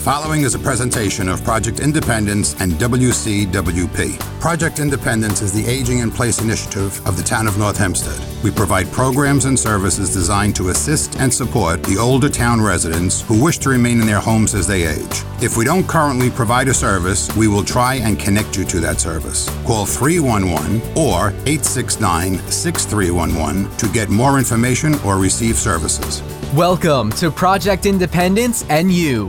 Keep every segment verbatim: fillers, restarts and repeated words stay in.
following is a presentation of Project Independence and W C W P. Project Independence is the Aging in Place initiative of the town of North Hempstead. We provide programs and services designed to assist and support the older town residents who wish to remain in their homes as they age. If we don't currently provide a service, we will try and connect you to that service. Call three one one or eight six nine, six three one one to get more information or receive services. Welcome to Project Independence and You.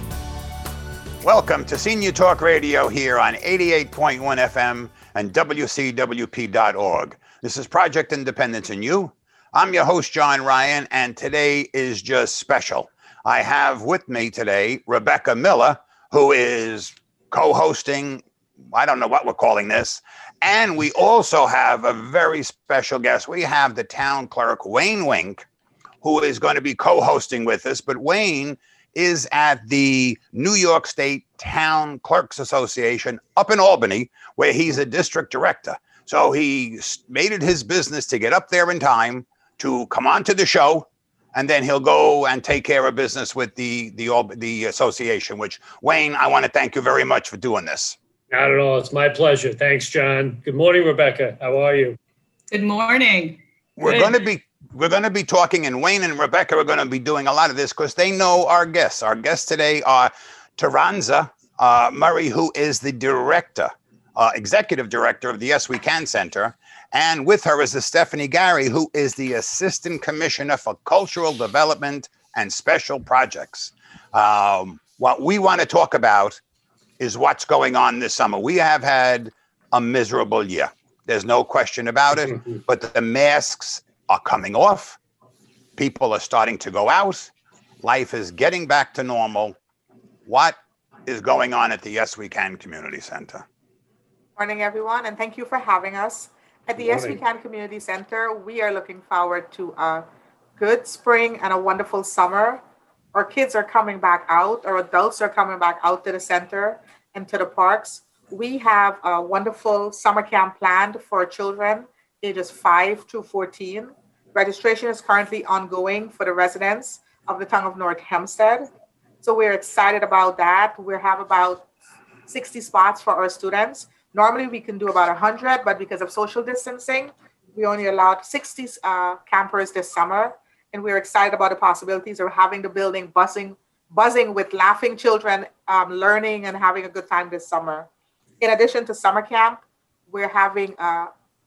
Welcome to Senior Talk Radio here on eighty-eight point one F M and W C W P dot org. This is Project Independence and You. I'm your host, John Ryan, and today is just special. I have with me today Rebecca Miller, who is co-hosting, I don't know what we're calling this, and we also have a very special guest. We have the town clerk, Wayne Wink, who is going to be co-hosting with us, but Wayne is at the New York State Town Clerks Association up in Albany, where he's a district director. So he made it his business to get up there in time to come on to the show, and then he'll go and take care of business with the the, the association, which, Wayne, I want to thank you very much for doing this. Not at all. It's my pleasure. Thanks, John. Good morning, Rebecca. How are you? Good morning. We're Good. going to be We're going to be talking, and Wayne and Rebecca are going to be doing a lot of this because they know our guests. Our guests today are Taranza uh, Murray, who is the director, uh, executive director of the Yes We Can Center. And with her is the Stephanie Gary, who is the assistant commissioner for cultural development and special projects. Um, what we want to talk about is what's going on this summer. We have had a miserable year. There's no question about it, but the masks are coming off. People are starting to go out. Life is getting back to normal. What is going on at the Yes We Can Community Center? Morning, everyone, and thank you for having us. At the Yes We Can Community Center, we are looking forward to a good spring and a wonderful summer. Our kids are coming back out, our adults are coming back out to the center and to the parks. We have a wonderful summer camp planned for children ages five to fourteen. Registration is currently ongoing for the residents of the town of North Hempstead. So we're excited about that. We have about sixty spots for our students. Normally we can do about one hundred, but because of social distancing, we only allowed sixty uh, campers this summer. And we're excited about the possibilities of having the building buzzing, buzzing with laughing children, um, learning and having a good time this summer. In addition to summer camp, we're having uh,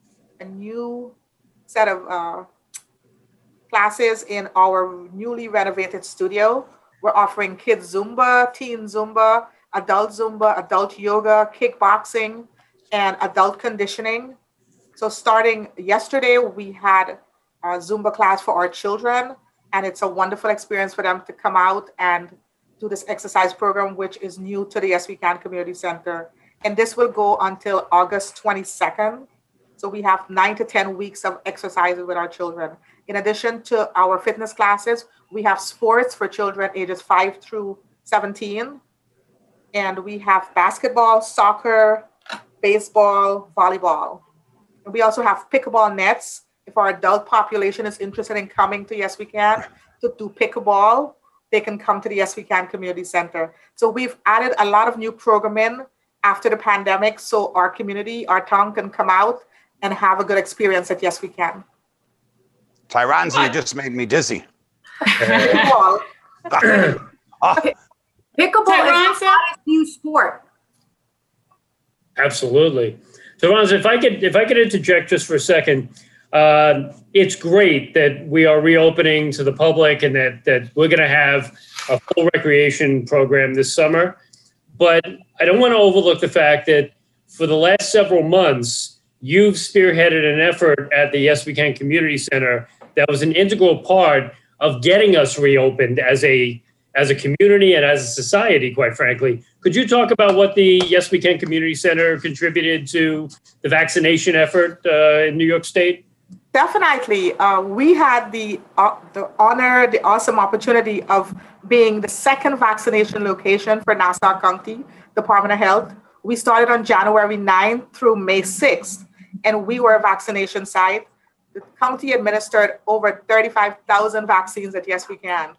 a new set of uh, classes in our newly renovated studio. We're offering kids Zumba, teen Zumba, adult Zumba, adult yoga, kickboxing, and adult conditioning. So starting yesterday, we had a Zumba class for our children, and it's a wonderful experience for them to come out and do this exercise program, which is new to the Yes We Can Community Center. And this will go until August twenty-second. So we have nine to ten weeks of exercises with our children. In addition to our fitness classes, we have sports for children ages five through seventeen. And we have basketball, soccer, baseball, volleyball. And we also have pickleball nets. If our adult population is interested in coming to Yes We Can to do pickleball, they can come to the Yes We Can Community Center. So we've added a lot of new programming after the pandemic so our community, our town can come out and have a good experience at Yes We Can. Tyranza, you just made me dizzy. Pickleball. oh. Pickleball is a new sport. Absolutely. Taranza, if I could, if I could interject just for a second, uh, it's great that we are reopening to the public and that that we're going to have a full recreation program this summer. But I don't want to overlook the fact that for the last several months, you've spearheaded an effort at the Yes We Can Community Center that was an integral part of getting us reopened as a as a community and as a society, quite frankly. Could you talk about what the Yes We Can Community Center contributed to the vaccination effort uh, in New York State? Definitely. Uh, we had the uh, the honor, the awesome opportunity of being the second vaccination location for Nassau County Department of Health. We started on January ninth through May sixth, and we were a vaccination site. The county administered over thirty-five thousand vaccines at Yes We Can. So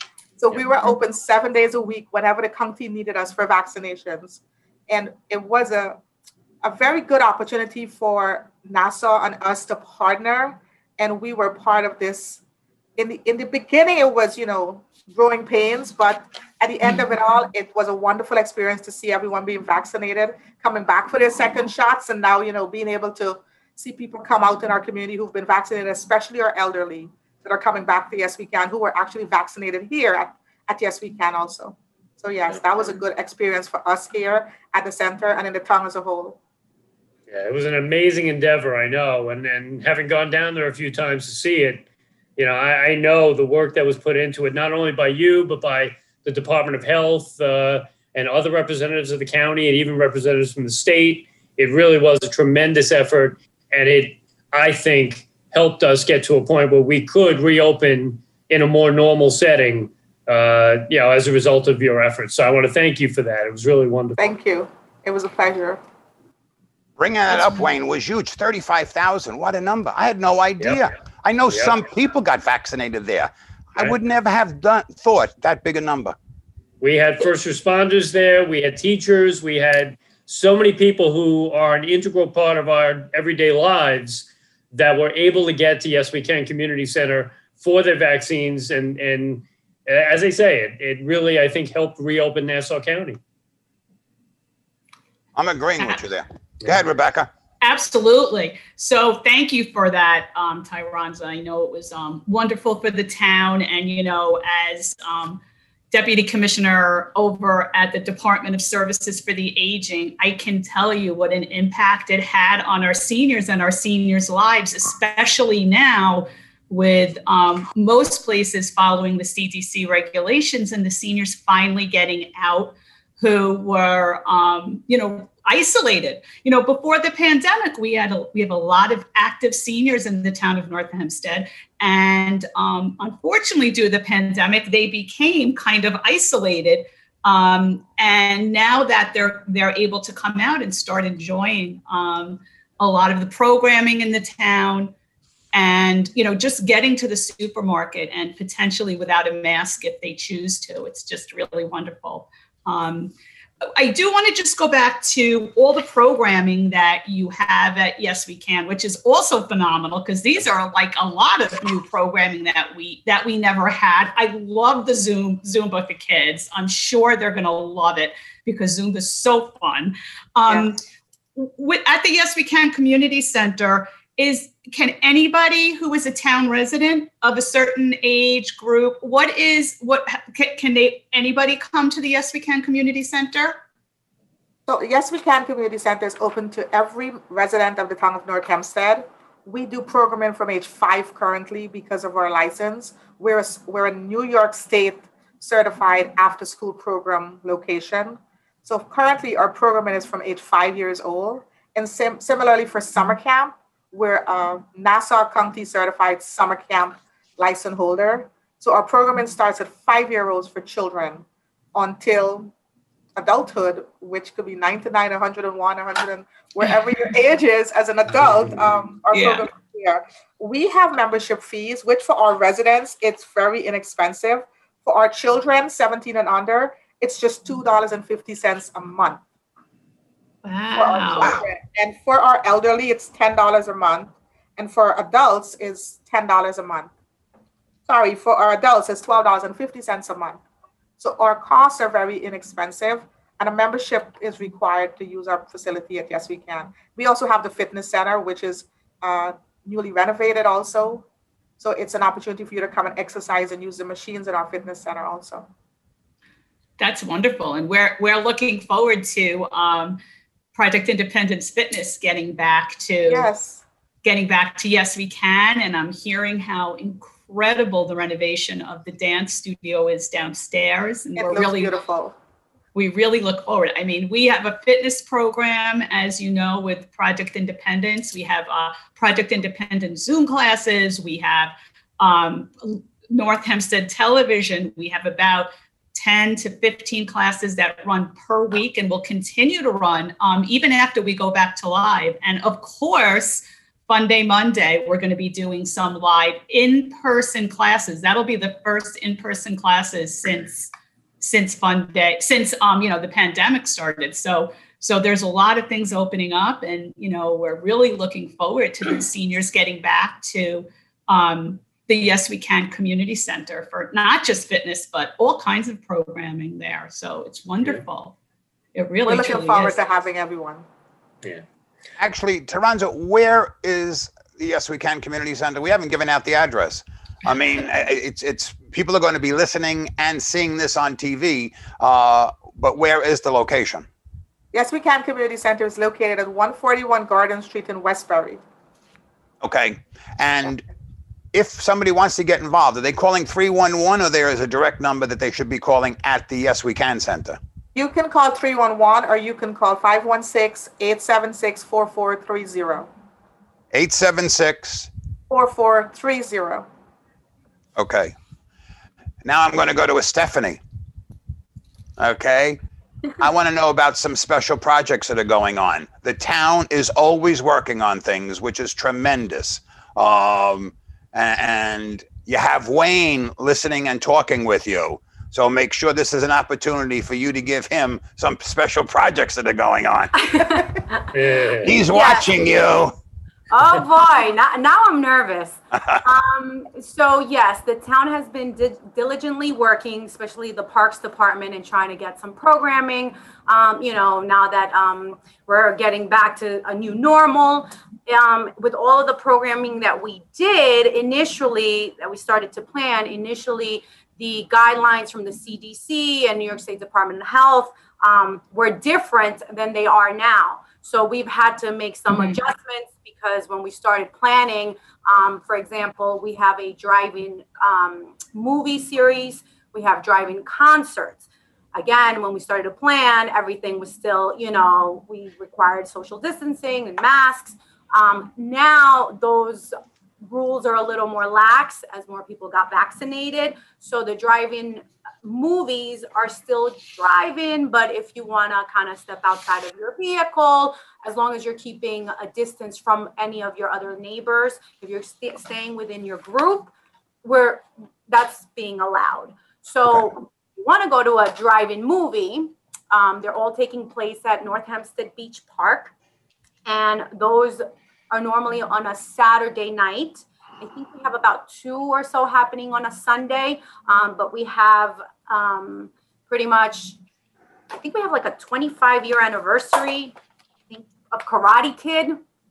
So we were open seven days a week whenever the county needed us for vaccinations. And it was a, a very good opportunity for Nassau and us to partner. And we were part of this. In the in the beginning, it was, you know, growing pains, but at the end of it all, it was a wonderful experience to see everyone being vaccinated, coming back for their second shots, and now, you know, being able to see people come out in our community who've been vaccinated, especially our elderly that are coming back to Yes We Can, who were actually vaccinated here at, at Yes We Can also. So yes, that was a good experience for us here at the center and in the town as a whole. Yeah, it was an amazing endeavor, I know, and and having gone down there a few times to see it, you know, I, I know the work that was put into it, not only by you, but by the Department of Health uh, and other representatives of the county and even representatives from the state. It really was a tremendous effort. And it, I think, helped us get to a point where we could reopen in a more normal setting, uh, you know, as a result of your efforts. So I want to thank you for that. It was really wonderful. Thank you. It was a pleasure. Bringing that up, Wayne, was huge. thirty-five thousand. What a number. I had no idea. Yep. I know yep. some people got vaccinated there. Right. I would never have done thought that big a number. We had first responders there. We had teachers. We had so many people who are an integral part of our everyday lives that were able to get to Yes We Can Community Center for their vaccines. And, and as I say, it, it really, I think, helped reopen Nassau County. I'm agreeing with you there. Go ahead, Rebecca. Absolutely. So thank you for that, um, Tyronza. I know it was um, wonderful for the town. And, you know, as um, Deputy Commissioner over at the Department of Services for the Aging, I can tell you what an impact it had on our seniors and our seniors' lives, especially now with um, most places following the C D C regulations and the seniors finally getting out who were, um, you know, isolated. You know, before the pandemic, we had a, we have a lot of active seniors in the town of North Hempstead. And um, unfortunately, due to the pandemic, they became kind of isolated. Um, and now that they're they're able to come out and start enjoying um, a lot of the programming in the town, and, you know, just getting to the supermarket and potentially without a mask if they choose to, it's just really wonderful. Um, I do want to just go back to all the programming that you have at Yes We Can, which is also phenomenal because these are like a lot of new programming that we that we never had. I love the Zoom Zumba for kids. I'm sure they're going to love it because Zumba is so fun. Um, yeah. with, at the Yes We Can Community Center, is can anybody who is a town resident of a certain age group, what is, what can, can they, anybody come to the Yes We Can Community Center? So Yes We Can Community Center is open to every resident of the town of North Hempstead. We do programming from age five currently because of our license. We're a, we're a New York State certified after school program location. So currently our programming is from age five years old. And sim- similarly for summer camp, we're a Nassau County certified summer camp license holder. So our programming starts at five-year-olds for children until adulthood, which could be ninety-nine, one hundred one, one hundred, wherever your age is as an adult. Um, our yeah. program is here. We have membership fees, which for our residents, it's very inexpensive. For our children, seventeen and under, it's just two dollars and fifty cents a month. Wow. For our and for our elderly, it's ten dollars a month. And for adults, is ten dollars a month. Sorry, for our adults, it's twelve dollars and fifty cents a month. So our costs are very inexpensive, and a membership is required to use our facility at Yes We Can. We also have the fitness center, which is uh, newly renovated also. So it's an opportunity for you to come and exercise and use the machines in our fitness center also. That's wonderful. And we're we're looking forward to um, Project Independence Fitness getting back to yes. getting back to Yes We Can. And I'm hearing how incredible the renovation of the dance studio is downstairs. And it we're looks really beautiful. We really look forward. I mean, we have a fitness program, as you know, with Project Independence. We have uh, Project Independence Zoom classes. We have um, North Hempstead Television. We have about ten to fifteen classes that run per week and will continue to run um, even after we go back to live. And of course, Fun Day Monday, we're going to be doing some live in-person classes. That'll be the first in-person classes since since Fun Day, since um, you know, the pandemic started. So so there's a lot of things opening up, and you know, we're really looking forward to the seniors getting back to um, the Yes We Can Community Center for not just fitness, but all kinds of programming there. So it's wonderful. It really We're looking truly forward is. to having everyone. Yeah. Actually, Toronto, where is the Yes We Can Community Center? We haven't given out the address. I mean, it's it's people are going to be listening and seeing this on T V, uh, but where is the location? Yes We Can Community Center is located at one forty-one Garden Street in Westbury. Okay. And if somebody wants to get involved, are they calling three one one, or there is a direct number that they should be calling at the Yes We Can Center? You can call three one one, or you can call five one six, eight seven six, four four three zero. eight seven six four four three zero. Okay. Now I'm going to go to a Stephanie. Okay. I want to know about some special projects that are going on. The town is always working on things, which is tremendous. Um, and you have Wayne listening and talking with you. So make sure this is an opportunity for you to give him some special projects that are going on. Yeah. He's watching you. Oh boy, now, now I'm nervous. Um, so yes, the town has been di- diligently working, especially the Parks Department, and trying to get some programming. Um, you know, now that um, we're getting back to a new normal, um, with all of the programming that we did initially, that we started to plan initially, the guidelines from the C D C and New York State Department of Health um, were different than they are now. So we've had to make some mm-hmm. adjustments, because when we started planning, um, for example, we have a drive-in um, movie series, we have drive-in concerts. Again, when we started to plan, everything was still, you know, we required social distancing and masks. Um, now those rules are a little more lax as more people got vaccinated. So the drive-in movies are still drive-in, but if you want to kind of step outside of your vehicle, as long as you're keeping a distance from any of your other neighbors, if you're st- staying within your group, where that's being allowed. So okay. If you want to go to a drive-in movie, um, they're all taking place at North Hempstead Beach Park, and those are normally on a Saturday night. I think we have about two or so happening on a Sunday, um, but we have um, pretty much, I think we have like a twenty-five year anniversary, I think, of Karate Kid,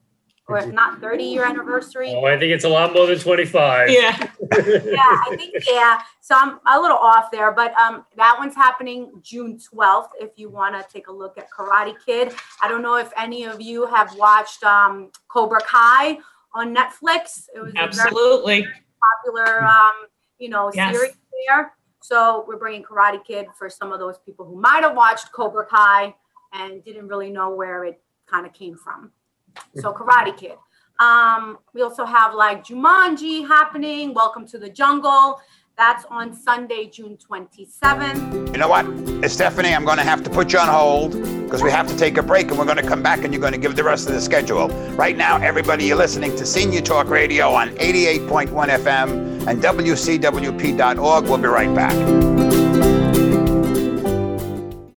or if not thirty year anniversary. Oh, I think it's a lot more than twenty-five. Yeah. Yeah, I think, yeah. So I'm a little off there, but um, that one's happening June twelfth, if you want to take a look at Karate Kid. I don't know if any of you have watched um, Cobra Kai on Netflix. It was absolutely a very popular, um, you know, yes. series there. So we're bringing Karate Kid for some of those people who might have watched Cobra Kai and didn't really know where it kind of came from. So Karate Kid. Um, we also have like Jumanji happening, Welcome to the Jungle. That's on Sunday, June twenty-seventh. You know what, Stephanie, I'm going to have to put you on hold because we have to take a break, and we're going to come back and you're going to give the rest of the schedule. Right now, everybody, you're listening to Senior Talk Radio on eighty-eight point one F M and W C W P dot org. We'll be right back.